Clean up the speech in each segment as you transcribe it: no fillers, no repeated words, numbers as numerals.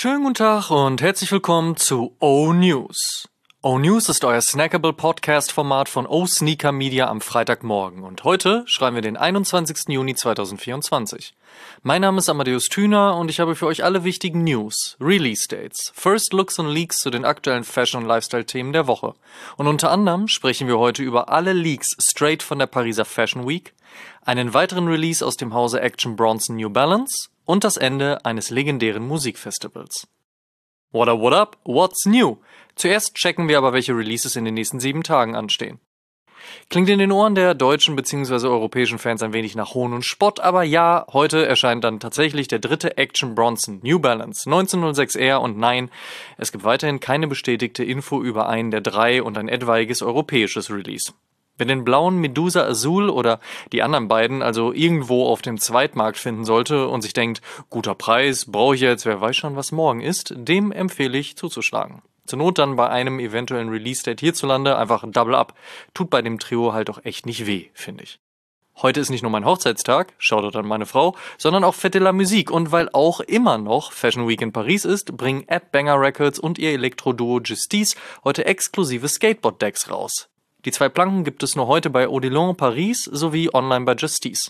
Schönen guten Tag und herzlich willkommen zu O-News. O-News ist euer Snackable-Podcast-Format von O-Sneaker Media am Freitagmorgen und heute schreiben wir den 21. Juni 2024. Mein Name ist Amadeus Thüner und ich habe für euch alle wichtigen News, Release-Dates, First Looks und Leaks zu den aktuellen Fashion- und Lifestyle-Themen der Woche. Und unter anderem sprechen wir heute über alle Leaks straight von der Pariser Fashion Week, einen weiteren Release aus dem Hause Action Bronson New Balance und das Ende eines legendären Musikfestivals. What up, what's new? Zuerst checken wir aber, welche Releases in den nächsten 7 Tagen anstehen. Klingt in den Ohren der deutschen bzw. europäischen Fans ein wenig nach Hohn und Spott, aber ja, heute erscheint dann tatsächlich der dritte Action Bronson New Balance 1906R und nein, es gibt weiterhin keine bestätigte Info über einen der 3 und ein etwaiges europäisches Release. Wer den blauen Medusa Azul oder die anderen beiden also irgendwo auf dem Zweitmarkt finden sollte und sich denkt, guter Preis, brauche ich jetzt, wer weiß schon, was morgen ist, dem empfehle ich zuzuschlagen. Zur Not dann bei einem eventuellen Release-Date hierzulande einfach ein Double Up. Tut bei dem Trio halt auch echt nicht weh, finde ich. Heute ist nicht nur mein Hochzeitstag, Shoutout an meine Frau, sondern auch Fête de la Musique und weil auch immer noch Fashion Week in Paris ist, bringen Banger Records und ihr Elektro-Duo Justice heute exklusive Skateboard-Decks raus. Die 2 Planken gibt es nur heute bei Odilon Paris sowie online bei Justice.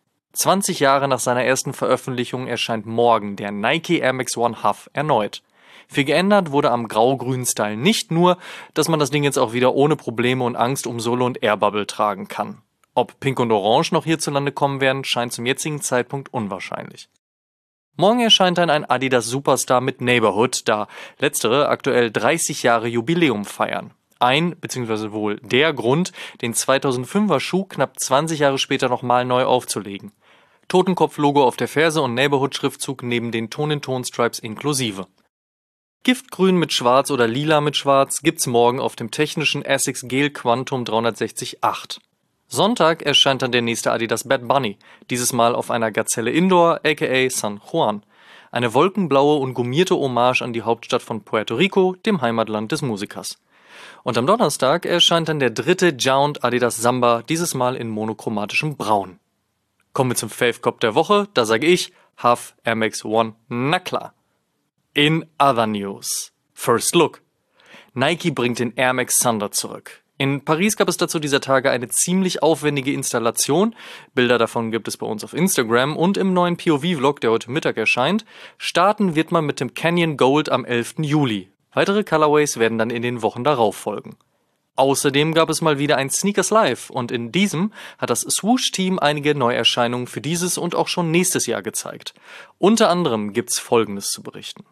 20 Jahre nach seiner ersten Veröffentlichung erscheint morgen der Nike Air Max One Huff erneut. Viel geändert wurde am grau-grünen Style nicht nur, dass man das Ding jetzt auch wieder ohne Probleme und Angst um Sohle und Airbubble tragen kann. Ob Pink und Orange noch hierzulande kommen werden, scheint zum jetzigen Zeitpunkt unwahrscheinlich. Morgen erscheint dann ein Adidas Superstar mit Neighborhood, da letztere aktuell 30 Jahre Jubiläum feiern. Ein, beziehungsweise wohl der Grund, den 2005er Schuh knapp 20 Jahre später nochmal neu aufzulegen. Totenkopf-Logo auf der Ferse und Neighborhood-Schriftzug neben den Ton-in-Ton-Stripes inklusive. Giftgrün mit Schwarz oder Lila mit Schwarz gibt's morgen auf dem technischen Essex Gel Quantum 360-8. Sonntag erscheint dann der nächste Adidas Bad Bunny, dieses Mal auf einer Gazelle Indoor, aka San Juan. Eine wolkenblaue und gummierte Hommage an die Hauptstadt von Puerto Rico, dem Heimatland des Musikers. Und am Donnerstag erscheint dann der dritte Jound Adidas Samba, dieses Mal in monochromatischem Braun. Kommen wir zum Fave-Cop der Woche, da sage ich, Huff Air Max One, na klar. In other news. First Look. Nike bringt den Air Max Thunder zurück. In Paris gab es dazu dieser Tage eine ziemlich aufwendige Installation. Bilder davon gibt es bei uns auf Instagram und im neuen POV-Vlog, der heute Mittag erscheint. Starten wird man mit dem Canyon Gold am 11. Juli. Weitere Colorways werden dann in den Wochen darauf folgen. Außerdem gab es mal wieder ein Sneakers Live und in diesem hat das Swoosh-Team einige Neuerscheinungen für dieses und auch schon nächstes Jahr gezeigt. Unter anderem gibt's Folgendes zu berichten.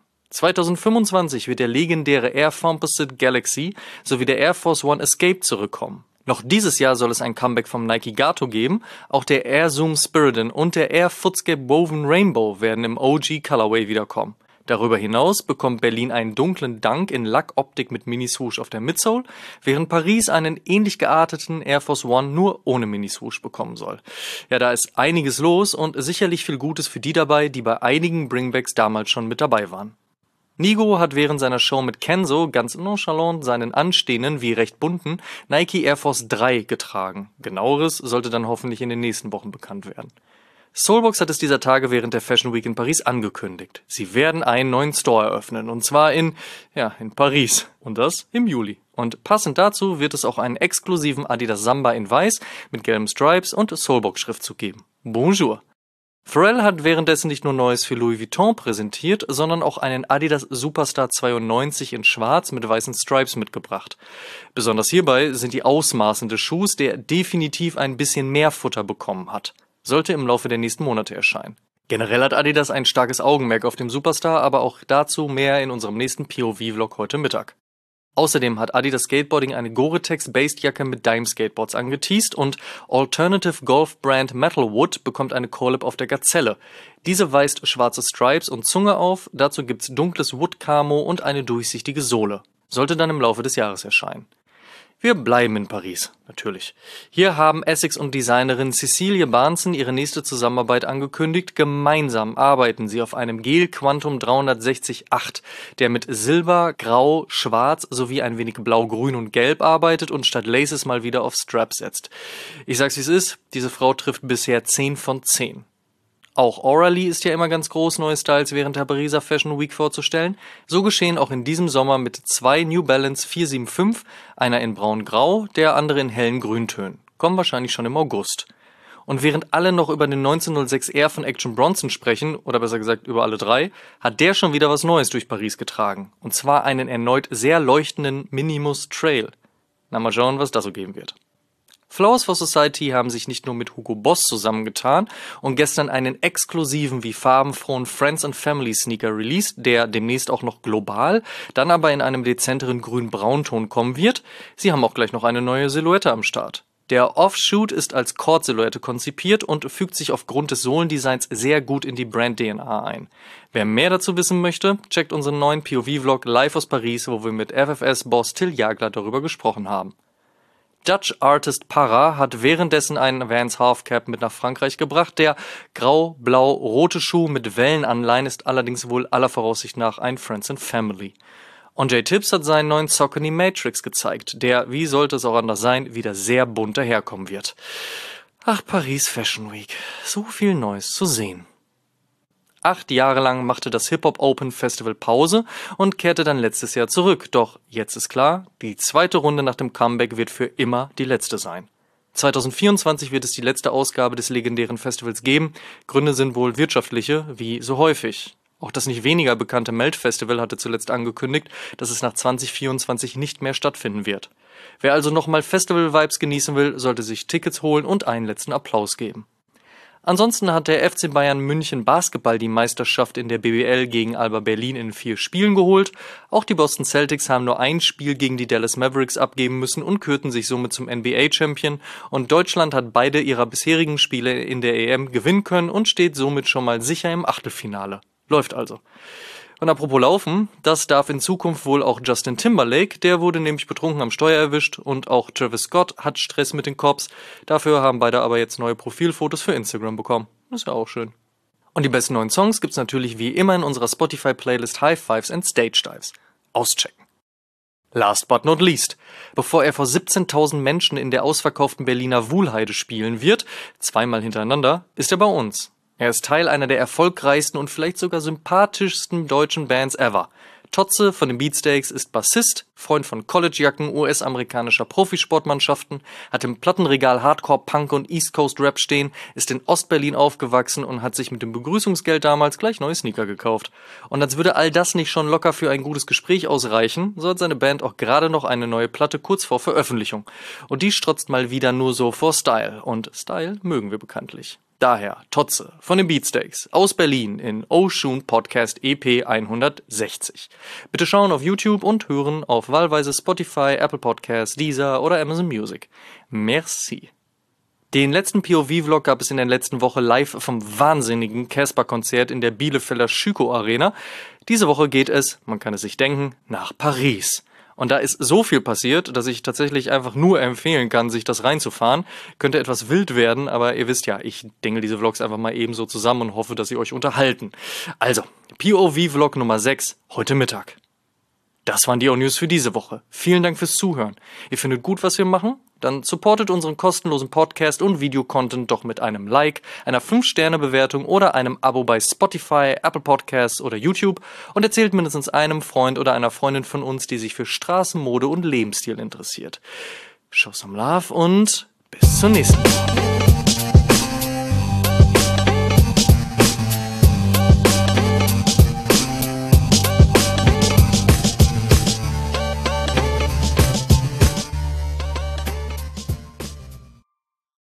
2025 wird der legendäre Air Composite Galaxy sowie der Air Force One Escape zurückkommen. Noch dieses Jahr soll es ein Comeback vom Nike Gato geben, auch der Air Zoom Spiridon und der Air Footscape Woven Rainbow werden im OG Colorway wiederkommen. Darüber hinaus bekommt Berlin einen dunklen Dunk in Lackoptik mit Mini-Swoosh auf der Midsole, während Paris einen ähnlich gearteten Air Force One nur ohne Mini-Swoosh bekommen soll. Ja, da ist einiges los und sicherlich viel Gutes für die dabei, die bei einigen Bringbacks damals schon mit dabei waren. Nigo hat während seiner Show mit Kenzo ganz nonchalant seinen anstehenden, wie recht bunten, Nike Air Force 3 getragen. Genaueres sollte dann hoffentlich in den nächsten Wochen bekannt werden. Soulbox hat es dieser Tage während der Fashion Week in Paris angekündigt. Sie werden einen neuen Store eröffnen und zwar in Paris und das im Juli. Und passend dazu wird es auch einen exklusiven Adidas Samba in Weiß mit gelben Stripes und Soulbox-Schriftzug geben. Bonjour! Pharrell hat währenddessen nicht nur Neues für Louis Vuitton präsentiert, sondern auch einen Adidas Superstar 92 in Schwarz mit weißen Stripes mitgebracht. Besonders hierbei sind die Ausmaßen des Schuhs, der definitiv ein bisschen mehr Futter bekommen hat. Sollte im Laufe der nächsten Monate erscheinen. Generell hat Adidas ein starkes Augenmerk auf dem Superstar, aber auch dazu mehr in unserem nächsten POV-Vlog heute Mittag. Außerdem hat Adidas Skateboarding eine Gore-Tex-Based-Jacke mit Dime-Skateboards angeteast und Alternative Golf-Brand Metalwood bekommt eine Collab auf der Gazelle. Diese weist schwarze Stripes und Zunge auf, dazu gibt's dunkles Wood-Camo und eine durchsichtige Sohle. Sollte dann im Laufe des Jahres erscheinen. Wir bleiben in Paris, natürlich. Hier haben Essex und Designerin Cecilie Barnson ihre nächste Zusammenarbeit angekündigt. Gemeinsam arbeiten sie auf einem Gel Quantum 360-8, der mit Silber, Grau, Schwarz sowie ein wenig Blau, Grün und Gelb arbeitet und statt Laces mal wieder auf Straps setzt. Ich sag's wie es ist, diese Frau trifft bisher 10 von 10. Auch Aura-Lee ist ja immer ganz groß, neue Styles während der Pariser Fashion Week vorzustellen. So geschehen auch in diesem Sommer mit 2 New Balance 475, einer in braun-grau, der andere in hellen Grüntönen. Kommen wahrscheinlich schon im August. Und während alle noch über den 1906R von Action Bronson sprechen, oder besser gesagt über alle 3, hat der schon wieder was Neues durch Paris getragen. Und zwar einen erneut sehr leuchtenden Minimus Trail. Na, mal schauen, was das so geben wird. Flowers for Society haben sich nicht nur mit Hugo Boss zusammengetan und gestern einen exklusiven wie farbenfrohen Friends and Family Sneaker released, der demnächst auch noch global, dann aber in einem dezenteren grün-braunton kommen wird. Sie haben auch gleich noch eine neue Silhouette am Start. Der Offshoot ist als Cord-Silhouette konzipiert und fügt sich aufgrund des Sohlendesigns sehr gut in die Brand-DNA ein. Wer mehr dazu wissen möchte, checkt unseren neuen POV-Vlog live aus Paris, wo wir mit FFS-Boss Till Jagler darüber gesprochen haben. Dutch Artist Parra hat währenddessen einen Vans Halfcap mit nach Frankreich gebracht. Der grau-blau-rote Schuh mit Wellenanleihen ist allerdings wohl aller Voraussicht nach ein Friends and Family. Und J Tips hat seinen neuen Saucony Matrix gezeigt, der, wie sollte es auch anders sein, wieder sehr bunt daherkommen wird. Ach, Paris Fashion Week. So viel Neues zu sehen. 8 Jahre lang machte das Hip-Hop Open Festival Pause und kehrte dann letztes Jahr zurück. Doch jetzt ist klar, die zweite Runde nach dem Comeback wird für immer die letzte sein. 2024 wird es die letzte Ausgabe des legendären Festivals geben. Gründe sind wohl wirtschaftliche, wie so häufig. Auch das nicht weniger bekannte Melt-Festival hatte zuletzt angekündigt, dass es nach 2024 nicht mehr stattfinden wird. Wer also nochmal Festival-Vibes genießen will, sollte sich Tickets holen und einen letzten Applaus geben. Ansonsten hat der FC Bayern München Basketball die Meisterschaft in der BBL gegen Alba Berlin in 4 Spielen geholt. Auch die Boston Celtics haben nur ein Spiel gegen die Dallas Mavericks abgeben müssen und kürten sich somit zum NBA-Champion. Und Deutschland hat beide ihrer bisherigen Spiele in der EM gewinnen können und steht somit schon mal sicher im Achtelfinale. Läuft also. Und apropos Laufen, das darf in Zukunft wohl auch Justin Timberlake, der wurde nämlich betrunken am Steuer erwischt, und auch Travis Scott hat Stress mit den Cops. Dafür haben beide aber jetzt neue Profilfotos für Instagram bekommen. Das ist ja auch schön. Und die besten neuen Songs gibt's natürlich wie immer in unserer Spotify-Playlist High Fives and Stage Dives. Auschecken. Last but not least. Bevor er vor 17.000 Menschen in der ausverkauften Berliner Wuhlheide spielen wird, zweimal hintereinander, ist er bei uns. Er ist Teil einer der erfolgreichsten und vielleicht sogar sympathischsten deutschen Bands ever. Totze von den Beatsteaks ist Bassist, Freund von Collegejacken US-amerikanischer Profisportmannschaften, hat im Plattenregal Hardcore, Punk und East Coast Rap stehen, ist in Ostberlin aufgewachsen und hat sich mit dem Begrüßungsgeld damals gleich neue Sneaker gekauft. Und als würde all das nicht schon locker für ein gutes Gespräch ausreichen, so hat seine Band auch gerade noch eine neue Platte kurz vor Veröffentlichung. Und die strotzt mal wieder nur so vor Style. Und Style mögen wir bekanntlich. Daher Totze von den Beatsteaks aus Berlin in Oshun Podcast EP 160. Bitte schauen auf YouTube und hören auf wahlweise Spotify, Apple Podcasts, Deezer oder Amazon Music. Merci. Den letzten POV-Vlog gab es in der letzten Woche live vom wahnsinnigen Casper-Konzert in der Bielefelder Schüko Arena. Diese Woche geht es, man kann es sich denken, nach Paris. Und da ist so viel passiert, dass ich tatsächlich einfach nur empfehlen kann, sich das reinzufahren. Könnte etwas wild werden, aber ihr wisst ja, ich dengel diese Vlogs einfach mal ebenso zusammen und hoffe, dass sie euch unterhalten. Also, POV-Vlog Nummer 6, heute Mittag. Das waren die O-News für diese Woche. Vielen Dank fürs Zuhören. Ihr findet gut, was wir machen? Dann supportet unseren kostenlosen Podcast und Videocontent doch mit einem Like, einer 5-Sterne-Bewertung oder einem Abo bei Spotify, Apple Podcasts oder YouTube und erzählt mindestens einem Freund oder einer Freundin von uns, die sich für Straßenmode und Lebensstil interessiert. Show some love und bis zur nächsten Woche.